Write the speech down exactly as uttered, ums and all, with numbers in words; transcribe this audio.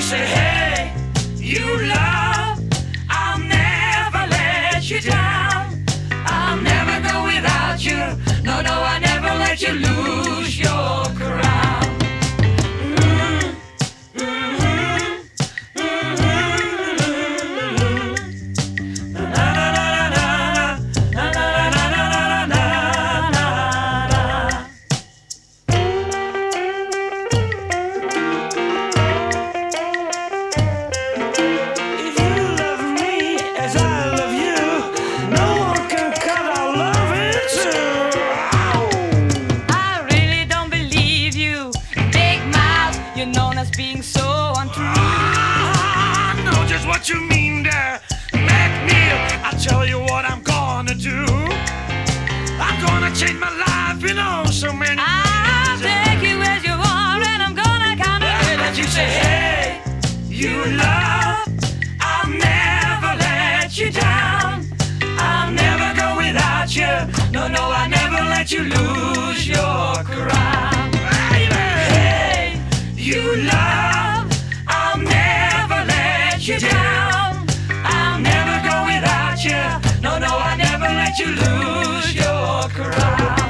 say, hey, you love, I'll never let you down. I'll never go without you. No, no, I never let you lose your crown. Being so untrue. Ah, I know just what you mean there, McNeil. I tell you what I'm gonna do. I'm gonna change my life in oh so many I'll ways. take you as you are, and I'm gonna count it. Well, let you say, hey, you love, I'll never let you down. I'll never go without you. No, no, I never let you lose your crown. Hey, you love, I'll never let you down. I'll never go without you. No, no, I never let you lose your crown.